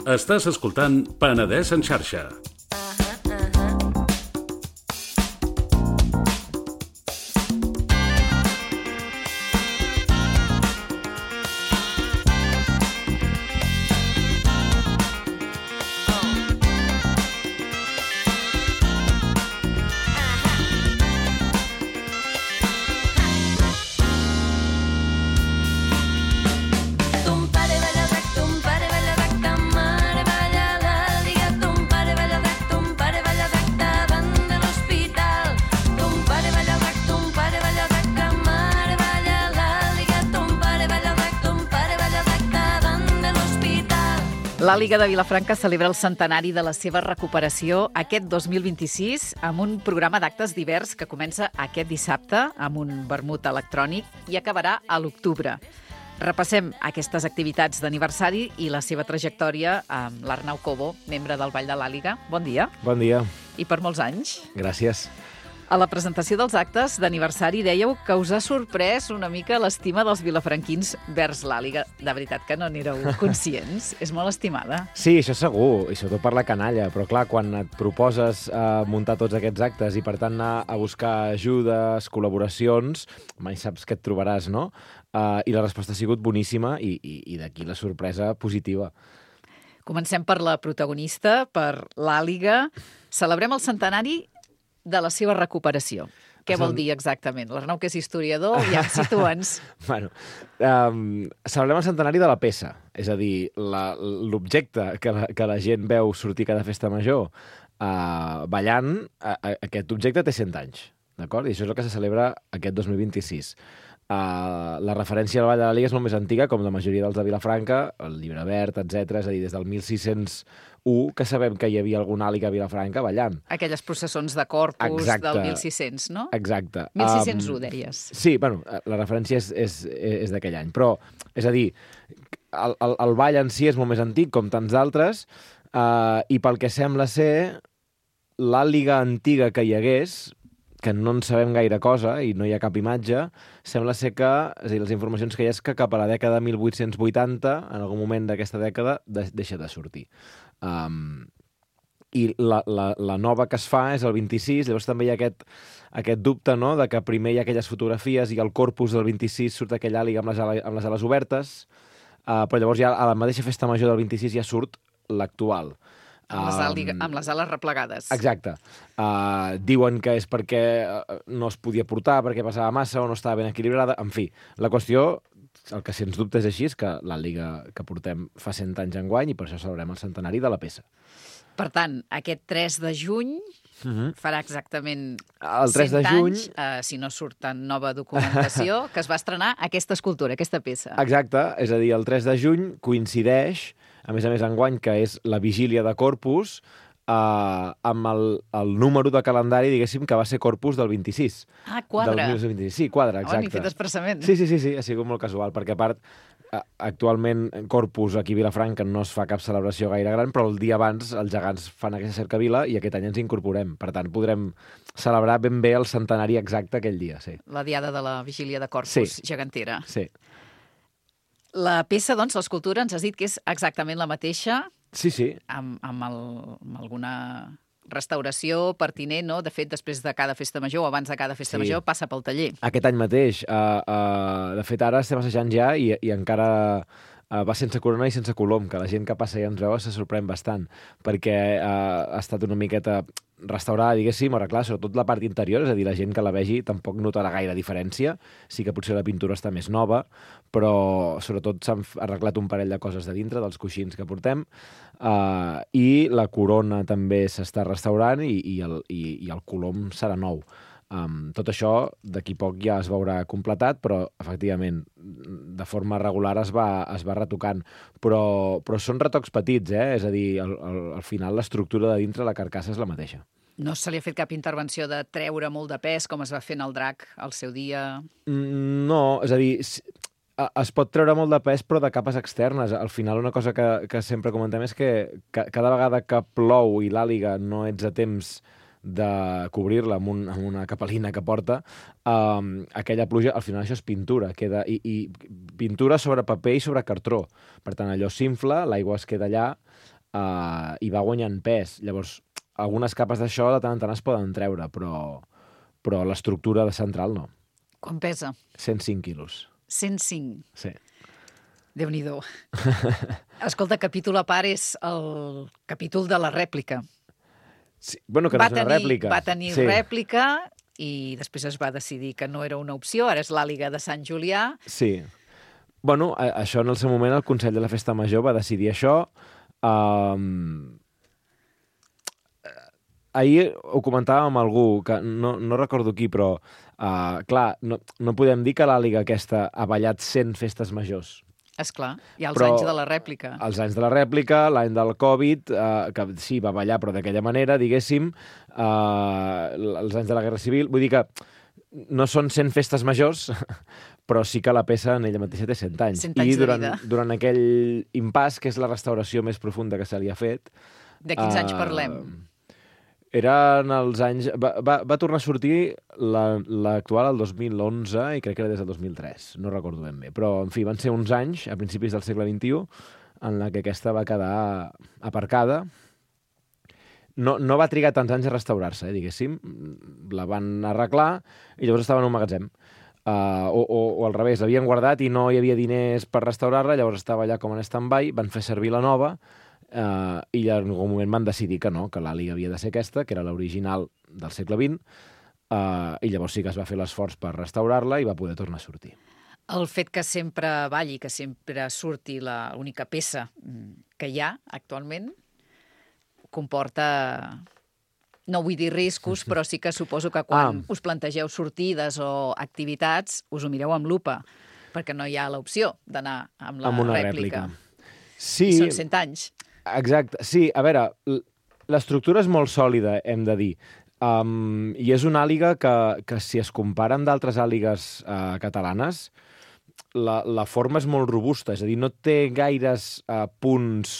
Estàs escoltant Penedès en xarxa. L'Àliga de Vilafranca celebra el centenari de la seva recuperació aquest 2026 amb un programa d'actes divers que comença aquest dissabte amb un vermut electrònic i acabarà a l'octubre. Repassem aquestes activitats d'aniversari i la seva trajectòria amb l'Arnau Cobo, membre del Ball de l'Àliga. Bon dia. Bon dia. I per molts anys. Gràcies. A la presentació dels actes d'aniversari dèieu que us ha sorprès una mica l'estima dels vilafranquins vers l'Àliga. De veritat que no n'éreu conscients? És molt estimada. Sí, això segur, i sobretot per la canalla. Però clar, quan et proposes muntar tots aquests actes i per tant anar a buscar ajudes, col·laboracions, mai saps què et trobaràs, no? I la resposta ha sigut boníssima i d'aquí la sorpresa positiva. Comencem per la protagonista, per l'Àliga. Celebrem el centenari de la seva recuperació. Què vol dir exactament? L'Arnau, que és historiador, ja em situa'ns. Bueno, celebrem el centenari de la peça, és a dir, l'objecte que la gent veu sortir cada festa major ballant, aquest objecte té 100 anys, d'acord? I això és el que se celebra aquest 2026. La referència al Ball de l'Àliga és molt més antiga, com la majoria dels de Vilafranca, el Llibre Verd, etc. És a dir, des del 1601 que sabem que hi havia alguna àliga a Vilafranca ballant. Aquelles processons de Corpus. Exacte. Del 1600, no? Exacte. 1601, deies. Sí, bueno, la referència és d'aquell any. Però, és a dir, el ball en si és molt més antic, com tants d'altres, i pel que sembla ser, l'àliga antiga que hi hagués, que no en sabem gaire cosa i no hi ha cap imatge, sembla ser que, és a dir, les informacions que hi ha és que cap a la dècada de 1880, en algun moment d'aquesta dècada, deixa de sortir. I la nova que es fa és el 26, llavors també hi ha aquest dubte, no?, de que primer hi ha aquelles fotografies i al corpus del 26 surt aquella àliga amb les ales obertes, però llavors ja a la mateixa festa major del 26 ja surt l'actual. Amb les ales replegades. Exacte. Diuen que és perquè no es podia portar, perquè passava massa o no estava ben equilibrada. En fi, la qüestió, el que sens dubte és així, és que l'àliga que portem fa 100 anys enguany i per això celebrem el centenari de la peça. Per tant, aquest 3 de juny farà exactament el 3 100 de juny, anys, si no surt en nova documentació, que es va estrenar aquesta escultura, aquesta peça. Exacte, és a dir, el 3 de juny coincideix, a més enguany, que és la vigília de Corpus, amb el número de calendari, diguéssim, que va ser Corpus del 26. Ah, quadra. Del 1926. Sí, quadra, exacte. N'hi fet expressament. Sí, ha sigut molt casual, perquè a part, actualment Corpus aquí a Vilafranca no es fa cap celebració gaire gran, però el dia abans els gegants fan aquesta cercavila i aquest any ens incorporem. Per tant, podrem celebrar ben bé el centenari exacte aquell dia, sí. La diada de la vigília de Corpus, gegantera. Sí. La peça, doncs, l'escultura, ens has dit que és exactament la mateixa. Sí. Amb alguna restauració pertinent, no? De fet, després de cada festa major o abans de cada festa major passa pel taller. Aquest any mateix. De fet, ara estem assajant ja i encara va sense corona i sense colom, que la gent que passa i ens veu se sorprèn bastant, perquè ha estat una miqueta restaurada, diguéssim, arreglar sobretot la part interior, és a dir, la gent que la vegi tampoc notarà gaire diferència, sí que potser la pintura està més nova, però sobretot s'han arreglat un parell de coses de dintre, dels coixins que portem, i la corona també s'està restaurant i el colom serà nou. Tot això d'aquí poc ja es veurà completat, però efectivament de forma regular es va retocant, però són retocs petits, és a dir, al final l'estructura de dintre, la carcassa és la mateixa. No se li ha fet cap intervenció de treure molt de pes, com es va fer en el drac al seu dia? No, és a dir, es pot treure molt de pes, però de capes externes. Al final, una cosa que sempre comentem és que cada vegada que plou i l'àliga no ets a temps de cobrir-la amb una capelina que porta, aquella pluja, al final això és pintura, queda, i pintura sobre paper i sobre cartró. Per tant, allò s'infla, l'aigua es queda allà, i va guanyant pes. Llavors, algunes capes d'això de tant en tant es poden treure, però l'estructura de central no. Quan pesa? 105 quilos. 105. Sí. Déu-n'hi-do. Escolta, capítol a part és el capítol de la rèplica. Sí. Bueno, que no és una rèplica. Va tenir rèplica i després es va decidir que no era una opció, ara és l'Àliga de Sant Julià. Sí. Bueno, això en el seu moment el Consell de la Festa Major va decidir això. Ahir ho comentàvem amb algú, que no recordo qui, però clar, no podem dir que l'Àliga aquesta ha ballat 100 festes majors. Esclar, hi ha els anys de la rèplica. Els anys de la rèplica, l'any del Covid, que sí, va ballar, però d'aquella manera, diguéssim, els anys de la Guerra Civil. Vull dir que no són 100 festes majors, però sí que la peça en ella mateixa té 100 anys. 100 anys de vida. Durant aquell impàs, que és la restauració més profunda que se li ha fet... De quins anys parlem? Eren els anys... Va tornar a sortir l'actual el 2011 i crec que era des del 2003. No recordo ben bé. Però, en fi, van ser uns anys, a principis del segle XXI, en la que aquesta va quedar aparcada. No va trigar tants anys a restaurar-se, diguéssim. La van arreglar i llavors estava en un magatzem. O al revés, l'havien guardat i no hi havia diners per restaurar-la, llavors estava allà com en stand-by, van fer servir la nova i en algun moment van decidir que no, que l'Àliga havia de ser aquesta, que era l'original del segle XX, i llavors sí que es va fer l'esforç per restaurar-la i va poder tornar a sortir. El fet que sempre balli, que sempre surti l'única peça que hi ha actualment, comporta, no vull dir riscos, però sí que suposo que quan us plantegeu sortides o activitats us ho mireu amb lupa, perquè no hi ha l'opció d'anar amb la rèplica. Sí. I són 100 anys. Exacte. Sí, a veure, l'estructura és molt sòlida, hem de dir. I és una àliga que si es compara amb d'altres àligues catalanes, la forma és molt robusta, és a dir, no té gaires punts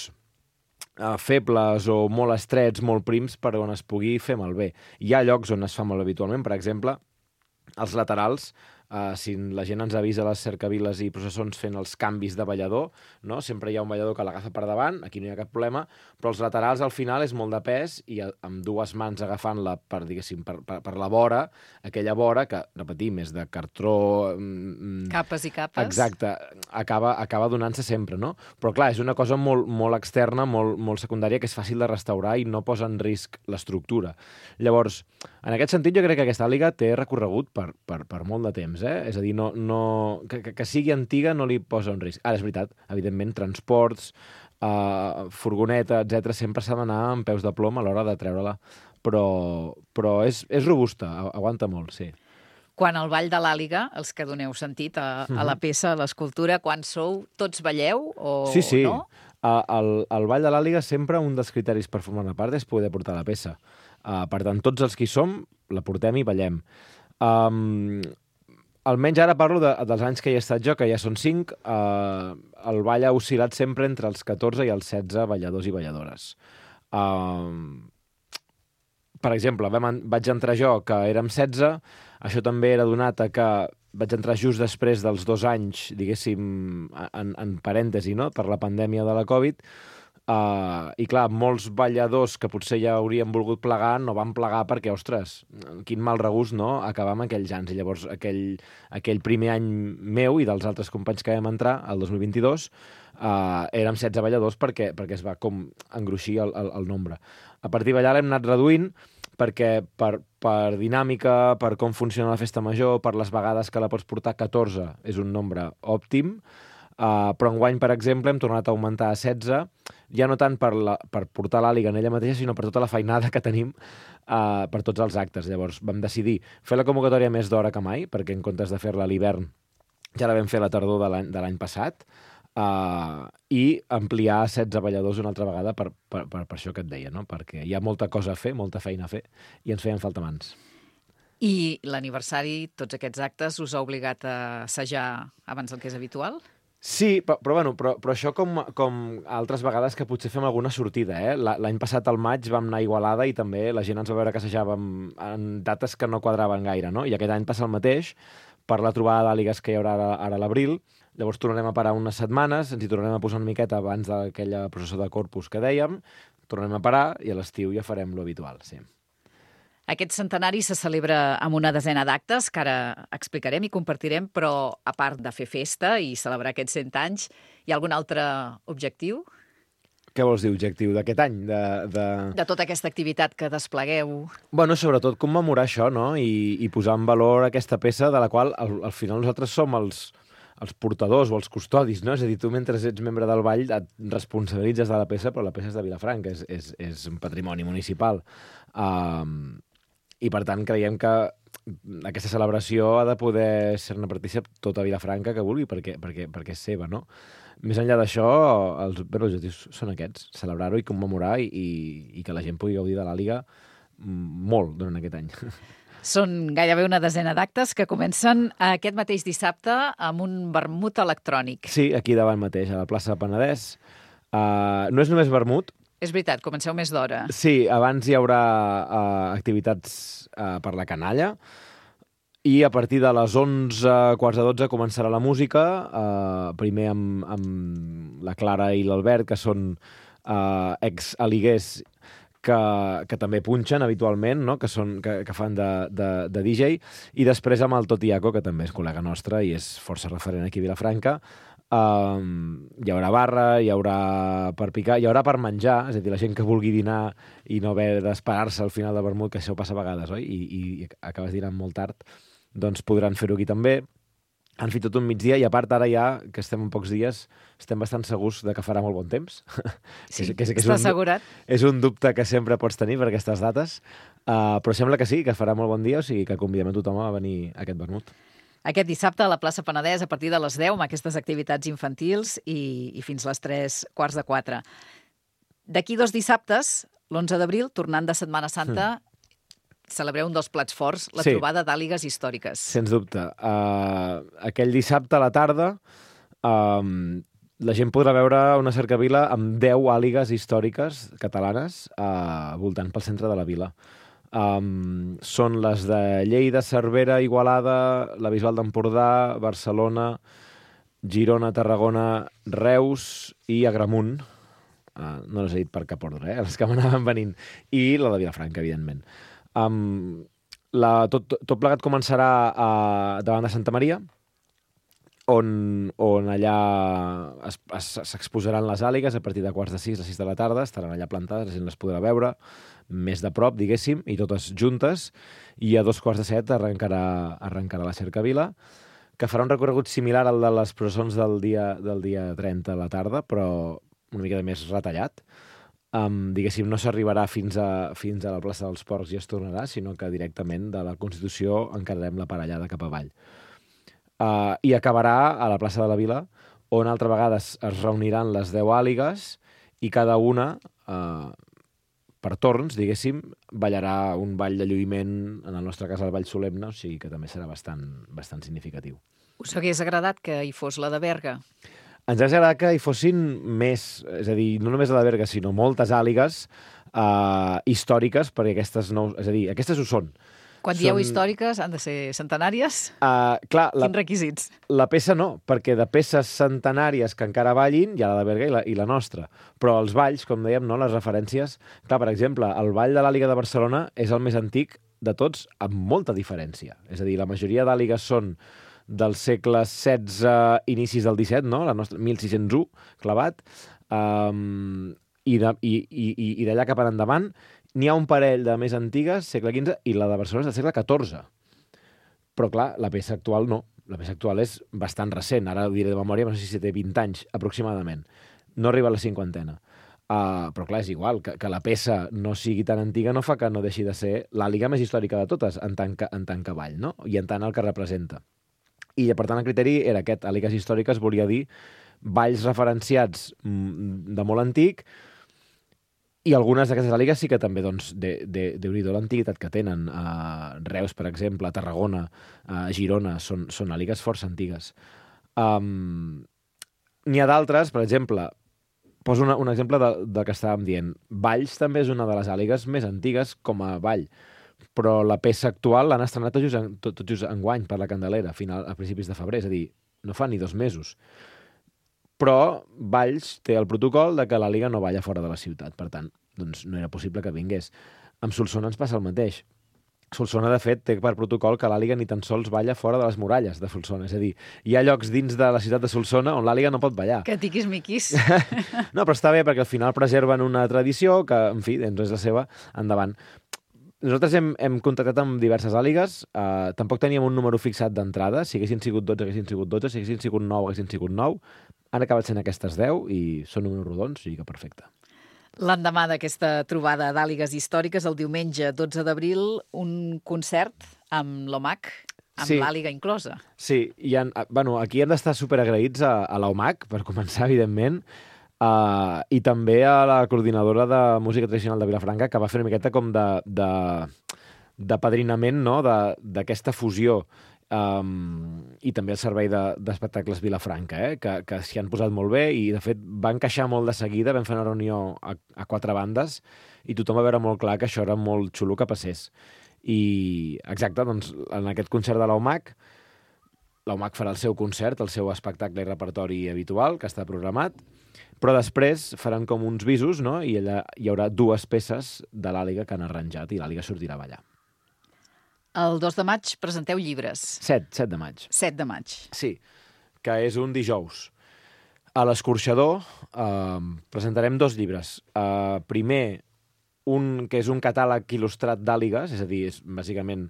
febles o molt estrets, molt prims, per on es pugui fer malbé. Hi ha llocs on es fa malbé habitualment, per exemple, els laterals, si la gent ens avisa a les cercaviles i processons fent els canvis de ballador, no? Sempre hi ha un ballador que l'agafa per davant, aquí no hi ha cap problema, però els laterals al final és molt de pes i amb dues mans agafant-la per, diguéssim, per la vora, aquella vora que, repetim, és de cartró... Capes i capes. Exacte, acaba donant-se sempre, no? Però clar, és una cosa molt externa, molt secundària, que és fàcil de restaurar i no posa en risc l'estructura. Llavors, en aquest sentit, jo crec que aquesta àliga té recorregut per molt de temps. És a dir, que sigui antiga no li posa un risc. Ara, és veritat, evidentment, transports, furgoneta, etc sempre s'ha d'anar amb peus de plom a l'hora de treure-la. Però és robusta, aguanta molt, sí. Quan al Ball de l'Àliga, els que doneu sentit a la peça, a l'escultura, quan sou, tots balleu o no? Sí. Al Ball de l'Àliga sempre un dels criteris per formar-ne part és poder portar la peça. Per tant, tots els que hi som la portem i ballem. Almenys ara parlo dels anys que hi he estat jo, que ja són 5, el ball ha oscil·lat sempre entre els 14 i els 16 balladors i balladores. Per exemple, vaig entrar jo, que érem 16, això també era donat a que vaig entrar just després dels 2 anys, diguéssim, en parèntesi, no?, per la pandèmia de la Covid, i clar, molts balladors que potser ja haurien volgut plegar no van plegar perquè, ostres, quin mal regust, no?, acabar amb aquells anys. I llavors aquell primer any meu i dels altres companys que vam entrar, el 2022, érem 16 balladors perquè es va com engruixir el nombre. A partir d'allà l'hem anat reduint perquè per dinàmica, per com funciona la festa major, per les vegades que la pots portar, 14 és un nombre òptim, però enguany, per exemple, hem tornat a augmentar a 16, ja no tant per portar l'àliga en ella mateixa, sinó per tota la feinada que tenim per tots els actes. Llavors vam decidir fer la convocatòria més d'hora que mai, perquè en comptes de fer-la a l'hivern ja la vam fer a la tardor de l'any passat, i ampliar a 16 balladors una altra vegada per això que et deia, no? Perquè hi ha molta cosa a fer, molta feina a fer, i ens feien falta mans. I l'aniversari, tots aquests actes, us ha obligat a assajar abans del que és habitual? Sí, però això com altres vegades que potser fem alguna sortida. L'any passat al maig vam anar a Igualada i també la gent ens va veure que assajàvem en dates que no quadraven gaire, no? I aquest any passa el mateix, per la trobada d'àligues que hi haurà ara a l'abril. Llavors tornarem a parar unes setmanes, ens hi tornarem a posar una miqueta abans d'aquella processó de Corpus que dèiem, tornem a parar i a l'estiu ja farem lo habitual, sí. Aquest centenari se celebra amb una desena d'actes, que ara explicarem i compartirem, però a part de fer festa i celebrar aquests 100 anys, hi ha algun altre objectiu? Què vols dir, objectiu d'aquest any? De tota aquesta activitat que desplegueu. Bueno, sobretot commemorar això, no? I posar en valor aquesta peça de la qual al final nosaltres som els portadors o els custodis, no? És a dir, tu mentre ets membre del ball et responsabilitzes de la peça, però la peça és de Vilafranca, és un patrimoni municipal. I per tant creiem que aquesta celebració ha de poder ser-ne partícip tota Vilafranca que vulgui, perquè és seva, no? Més enllà d'això, els objectius són aquests, celebrar-ho i commemorar i que la gent pugui gaudir de la Liga molt durant aquest any. Són gairebé una desena d'actes que comencen aquest mateix dissabte amb un vermut electrònic. Sí, aquí davant mateix, a la plaça Penedès. No és només vermut. És veritat, comenceu més d'hora. Sí, abans hi haurà activitats per la canalla i a partir de les 11:15 començarà la música, primer amb la Clara i l'Albert, que són ex-aliguers que també punxen habitualment, no? que fan de DJ, i després amb el Totiaco, que també és col·lega nostre i és força referent aquí a Vilafranca. Hi haurà barra, hi haurà per picar, hi haurà per menjar, és a dir, la gent que vulgui dinar i no haver d'esperar-se al final de vermut, que això passa a vegades, oi? I acabes dinant molt tard, doncs podran fer-ho aquí també. Han fet tot un migdia i a part ara ja, que estem en pocs dies, estem bastant segurs de que farà molt bon temps. Sí, està assegurat. És un dubte que sempre pots tenir per aquestes dates, però sembla que sí, que farà molt bon dia, o sigui que convidem a tothom a venir a aquest vermut. Aquest dissabte a la plaça Penedès a partir de les 10 amb aquestes activitats infantils i fins les 3:15. D'aquí 2 dissabtes, l'11 d'abril, tornant de Setmana Santa, celebreu un dels plats forts, la trobada d'àligues històriques. Sens dubte. Aquell dissabte a la tarda la gent podrà veure una cercavila amb 10 àligues històriques catalanes voltant pel centre de la vila. Són les de Lleida, Cervera, Igualada, la Bisbal d'Empordà, Barcelona, Girona, Tarragona, Reus i Agramunt. No les he dit per cap ordre, les que m'anaven venint. I la de Vilafranca, evidentment. Tot plegat començarà davant de Santa Maria, on allà s'exposaran les àligues a partir de 5:15, les 6 de la tarda, estaran allà plantades, la gent les podrà veure més de prop, diguéssim, i totes juntes, i a 6:45 arrencarà la cercavila, que farà un recorregut similar al de les processons del dia 30 a la tarda, però una mica més retallat. Diguéssim, no s'arribarà fins a la plaça dels Porcs i es tornarà, sinó que directament de la Constitució encararem la parellada cap avall. I acabarà a la plaça de la Vila, on altra vegada es reuniran les 10 àligues i cada una, per torns, diguéssim, ballarà un ball de lluïment, en el nostre cas el ball solemne, o sigui que també serà bastant significatiu. Us hagués agradat que hi fos la de Berga? Ens hauria agradat que hi fossin més, és a dir, no només la de Berga, sinó moltes àligues històriques, perquè aquestes ho són. Quan dieu històriques, han de ser centenàries? Quins requisits? La peça no, perquè de peces centenàries que encara ballin hi ha la de Berga i la nostra. Però els balls, com dèiem, no, les referències... Clar, per exemple, el ball de l'Àliga de Barcelona és el més antic de tots, amb molta diferència. És a dir, la majoria d'àligues són del segle XVI, inicis del XVII, no? La nostra 1601, clavat, i d'allà cap endavant n'hi ha un parell de més antigues, segle XV, i la de Barcelona és del segle XIV. Però, clar, la peça actual no. La peça actual és bastant recent. Ara ho diré de memòria, no sé si té 20 anys, aproximadament. No arriba a la 50ena. Però, clar, és igual. Que la peça no sigui tan antiga no fa que no deixi de ser l'àliga més històrica de totes, en tant que ball, no? I en tant el que representa. I, per tant, el criteri era aquest. Àligues històriques volia dir balls referenciats de molt antic, i algunes d'aquestes àligues sí que també, doncs, déu-n'hi-do l'antiguitat que tenen. Reus, per exemple, Tarragona, Girona, són àligues força antigues. N'hi ha d'altres, per exemple, poso un exemple del que estàvem dient. Valls també és una de les àligues més antigues com a ball, però la peça actual l'han estrenat tot just enguany per la Candelera, a principis de febrer, és a dir, no fa ni 2 mesos. Però Valls té el protocol de que la Liga no balla fora de la ciutat. Per tant, doncs no era possible que vingués. Amb Solsona ens passa el mateix. Solsona, de fet, té per protocol que l'Àliga ni tan sols balla fora de les muralles de Solsona. És a dir, hi ha llocs dins de la ciutat de Solsona on l'Àliga no pot ballar. Que tiquis-miquis. No, però està bé perquè al final preserven una tradició que, en fi, doncs és la seva, endavant. Nosaltres hem contactat amb diverses àligues, tampoc teníem un número fixat d'entrada, si haguessin sigut 12, haguessin sigut 12, si haguessin sigut 9, haguessin sigut 9, han acabat sent aquestes 10 i són números rodons, o sigui que perfecte. L'endemà d'aquesta trobada d'àligues històriques, el diumenge 12 d'abril, un concert amb l'OMAC, amb l'àliga inclosa. Sí, aquí hem d'estar superagraïts a l'OMAC, per començar, evidentment, i també a la coordinadora de música tradicional de Vilafranca, que va fer una miqueta com de padrinament, no?, d'aquesta fusió. I també el servei d'espectacles Vilafranca, que s'hi han posat molt bé i, de fet, va encaixar molt de seguida. Vam fer una reunió a 4 bandes i tothom va veure molt clar que això era molt xulo que passés. I, exacte, doncs, en aquest concert de l'OMAC farà el seu concert, el seu espectacle i repertori habitual, que està programat, però després faran com uns visos, no?, i allà hi haurà 2 peces de l'àliga que han arranjat i l'àliga sortirà a ballar. El 2 de maig presenteu llibres. 7 de maig. 7 de maig. Sí, que és un dijous. A l'Escorxador presentarem 2 llibres. Primer, un que és un catàleg il·lustrat d'àligues, és a dir, és bàsicament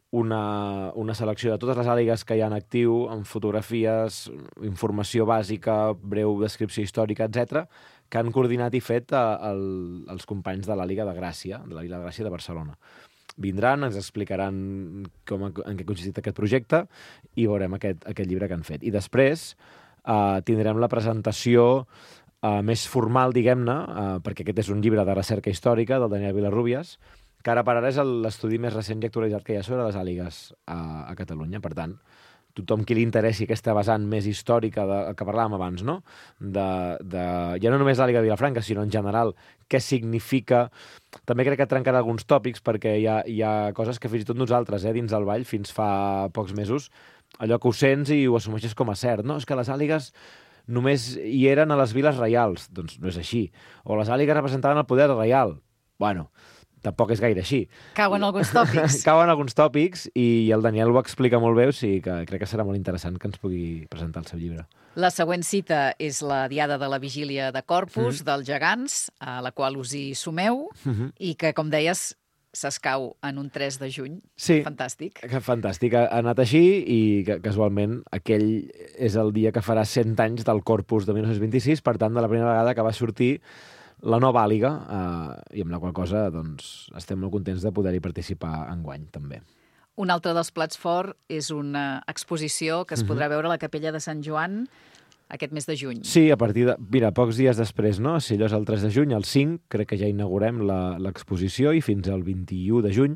una selecció de totes les àligues que hi ha en actiu, amb fotografies, informació bàsica, breu descripció històrica, etc, que han coordinat i fet els companys de la Liga de Gràcia, de la Liga de Gràcia de Barcelona. Vindran, ens explicaran en què consistit aquest projecte i veurem aquest llibre que han fet. I després tindrem la presentació més formal, diguem-ne, perquè aquest és un llibre de recerca històrica del Daniel Vilarrubias, que ara per ara és l'estudi més recent i actualitzat que hi ha sobre les àligues a Catalunya. Per tant, tothom qui li interessi aquesta vessant més històrica que parlàvem abans, no? Ja no només l'àliga de Vilafranca, sinó en general què significa. També crec que trencarà alguns tòpics perquè hi ha coses que fins i tot nosaltres, dins del ball, fins fa pocs mesos, allò que ho sents i ho assumeixes com a cert. No, és que les àligues només hi eren a les viles reials. Doncs no és així. O les àligues representaven el poder reial. Bueno, tampoc és gaire així. Cauen alguns tòpics. Cauen alguns tòpics i el Daniel ho explica molt bé, o sigui que crec que serà molt interessant que ens pugui presentar el seu llibre. La següent cita és la Diada de la Vigília de Corpus, dels gegants, a la qual us hi sumeu, i que, com deies, s'escau en un 3 de juny. Sí. Fantàstic. Fantàstic. Ha anat així i casualment aquell és el dia que farà 100 anys del Corpus de 1926, per tant, de la primera vegada que va sortir la nova àliga, i amb la qual cosa doncs, estem molt contents de poder-hi participar enguany, també. Un altre dels plats forts és una exposició que es podrà veure a la Capella de Sant Joan aquest mes de juny. Sí, a partir de... Mira, pocs dies després, no? Si allò és el 3 de juny, el 5, crec que ja inaugurem l'exposició i fins al 21 de juny.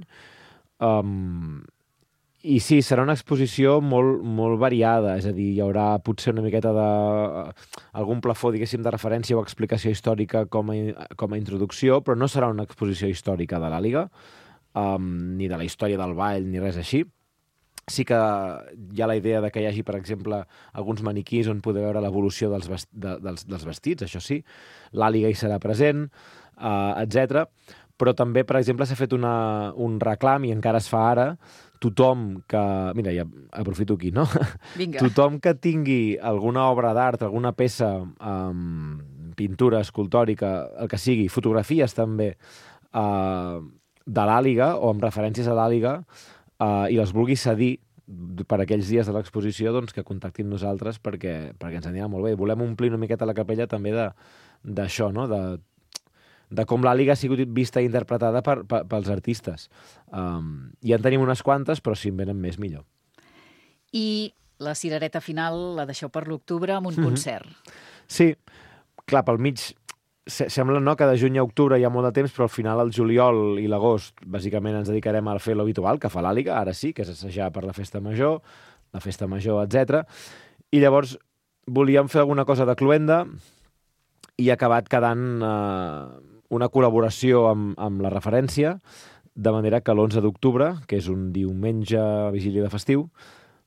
I sí, serà una exposició molt, molt variada, és a dir, hi haurà potser una miqueta algun plafó, diguéssim, de referència o explicació històrica com a introducció, però no serà una exposició històrica de l'àliga, ni de la història del ball, ni res així. Sí que hi ha la idea de que hi hagi, per exemple, alguns maniquís on poder veure l'evolució dels vestits, això sí, l'àliga hi serà present, etc. Però també, per exemple, s'ha fet un reclam, i encara es fa ara, tothom que... Mira, ja aprofito aquí, no? Vinga. Tothom que tingui alguna obra d'art, alguna peça, pintura, escultòrica, el que sigui, fotografies també, de l'àliga o amb referències a l'àliga, i les vulgui cedir per aquells dies de l'exposició, doncs que contactin nosaltres perquè ens anirà molt bé. Volem omplir una miqueta la capella també d'això, no? De com l'àliga ha sigut vista i interpretada pels artistes. Ja en tenim unes quantes, però si en venen més, millor. I la cirereta final la deixeu per l'octubre amb un concert. Sí, clar, pel mig... Sembla, no?, que de juny a octubre hi ha molt de temps, però al final el juliol i l'agost bàsicament ens dedicarem a fer l'habitual, que fa l'àliga, ara sí, que és assajar per la festa major, etc. I llavors volíem fer alguna cosa de cloenda i ha acabat quedant una col·laboració amb la referència, de manera que l'11 d'octubre, que és un diumenge vigília de festiu,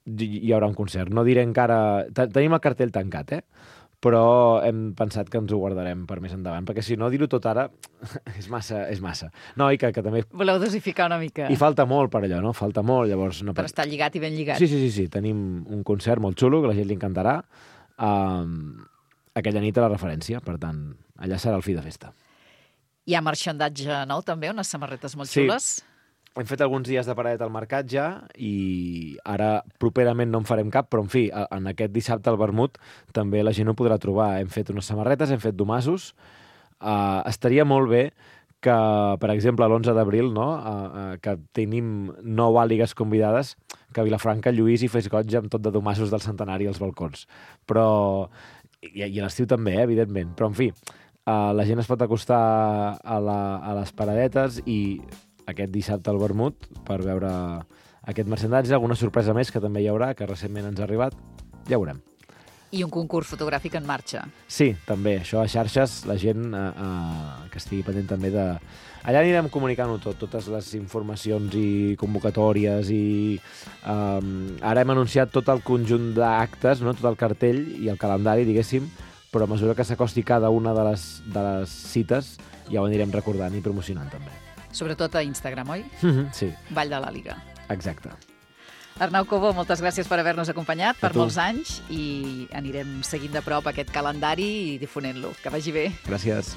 hi haurà un concert. No diré encara... Tenim el cartell tancat, però hem pensat que ens ho guardarem per més endavant, perquè si no, dir-ho tot ara és massa. No, i que també... Voleu dosificar una mica. I falta molt per allò, no? Falta molt, llavors... No per estar lligat i ben lligat. Sí. Tenim un concert molt xulo, que la gent li encantarà. Aquella nit a la referència, per tant, allà serà el fi de festa. Hi ha marxandatge nou, també, unes samarretes molt xules. Hem fet alguns dies de paradet al mercat ja i ara properament no en farem cap, però en fi, en aquest dissabte al vermut també la gent ho podrà trobar. Hem fet unes samarretes, hem fet domassos. Estaria molt bé que, per exemple, l'11 d'abril, no? Que tenim 9 àligues convidades, que a Vilafranca Lluís hi fes goig amb tot de domassos del centenari als balcons. Però... I a l'estiu també, evidentment. Però, en fi, la gent es pot acostar a les paradetes i aquest dissabte al vermut per veure aquest merchandising, alguna sorpresa més que també hi haurà, que recentment ens ha arribat, ja veurem. I un concurs fotogràfic en marxa. Sí, també, això a xarxes, la gent que estigui pendent també de... Allà anirem comunicant-ho tot, totes les informacions i convocatòries i ara hem anunciat tot el conjunt d'actes, no? Tot el cartell i el calendari, diguéssim, però a mesura que s'acosti cada una de les cites ja ho anirem recordant i promocionant també. Sobretot a Instagram, oi? Sí. Vall de l'Àliga. Exacte. Arnau Cobo, moltes gràcies per haver-nos acompanyat per tu. molts anys i anirem seguint de prop aquest calendari i difonent-lo. Que vagi bé. Gràcies.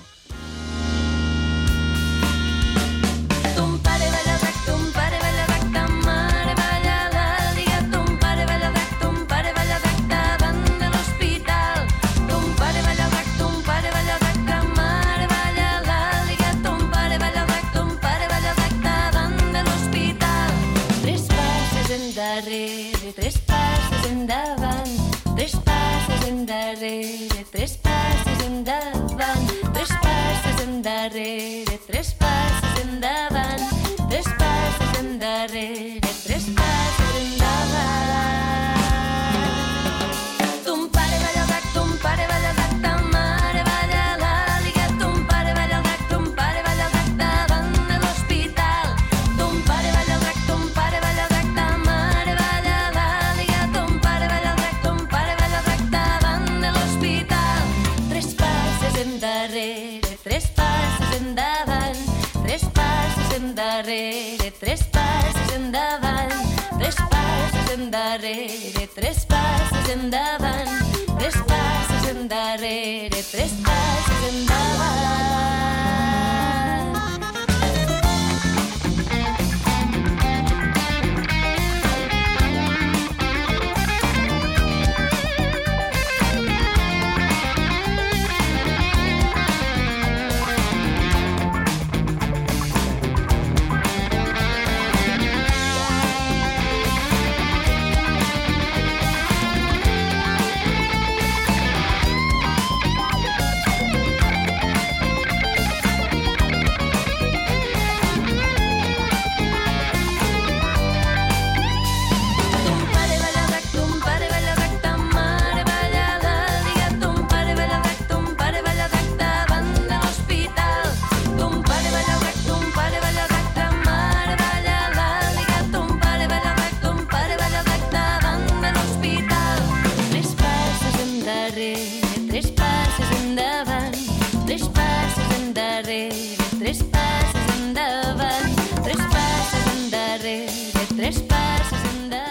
Tres passes endavant, tres passes endarrere, tres passes endavant, tres passes endarrere, tres passes endavant, tres passes endarrere, tres passes endavant. Ton pare balla el drac, ton pare balla el drac, ta mare balla l'àliga, ton pare balla el drac, ton pare balla el drac davant de l'hospital. Ton pare balla el drac, ton pare balla el drac, ta mare balla l'àliga, ton pare balla el drac, ton pare balla el drac davant de l'hospital. Tres passes endarrere, tres passes endavant, tres passes endarrere, tres passes endavant, tres passes endarrere, tres passes endavant, tres passes endarrere, tres passes endavant. Tres passes endarrere, tres passes endavant.